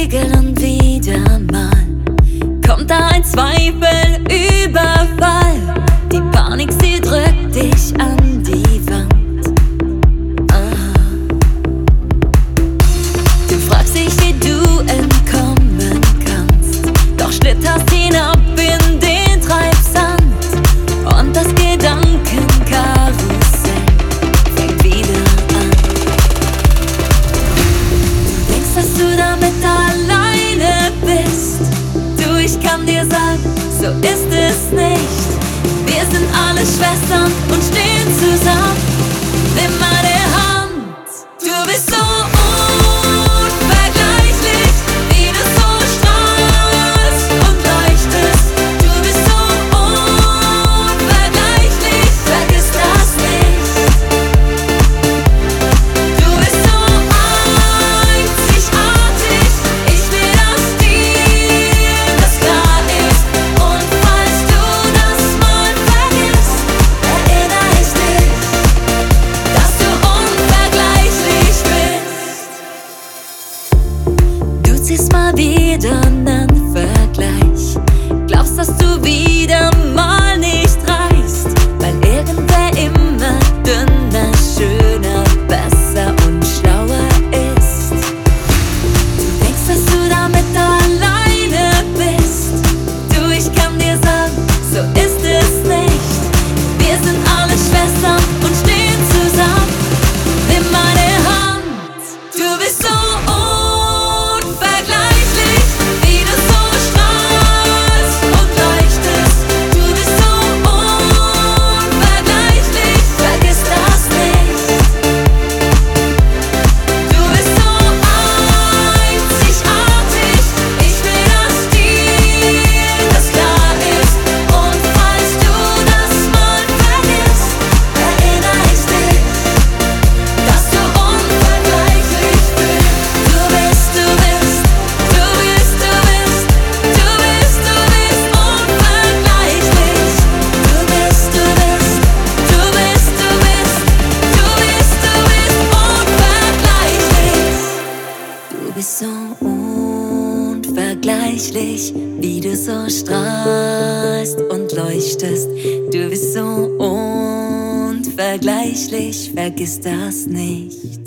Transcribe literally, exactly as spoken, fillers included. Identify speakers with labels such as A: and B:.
A: Spiegel und wieder mal kommt da ein Zweifel, Überfall. Die Panik, sie drückt dich an die Wand. Aha. Du fragst dich, wie du entkommen kannst, doch schlitterst hinab in den Treibsand. Und das Gedankenkarussell fängt wieder an. Du denkst, dass du damit alleine bist. Du, ich kann dir sagen, so ist es nicht. Wir sind alle Schwestern und stehen zusammen. Nimm meine Hand. Du bist so unvergleichlich, wie du so strahlst und leuchtest. Du bist so unvergleichlich, vergiss das nicht. Du bist so einzigartig, ich will, dass dir das klar ist. Und falls du das mal vergisst, erinnere ich dich, dass du unvergleichlich bist. Du ziehst mal wieder nen Vergleich, glaubst, dass du wieder mal nicht reichst, weil irgendwer immer dünner, schöner, besser und schlauer ist. Du denkst, dass du damit alleine bist. Du, ich kann dir sagen, so ist es nicht. Wir sind alle Schwestern und stehen zusammen. Nimm meine Hand. Du bist so unvergleichlich, wie du so strahlst und leuchtest. Du bist so unvergleichlich, vergiss das nicht. Du bist so einzigartig, ich will, dass dir das klar ist. Und falls du das mal vergisst, erinnere ich dich, dass du unvergleichlich bist. Du bist, du bist, du bist, du bist, du bist, du bist unvergleichlich. Du bist, du bist, du bist, du bist, du bist, du bist unvergleichlich. Du bist so unvergleichlich, wie du so strahlst und leuchtest. Du bist so unvergleichlich, vergiss das nicht.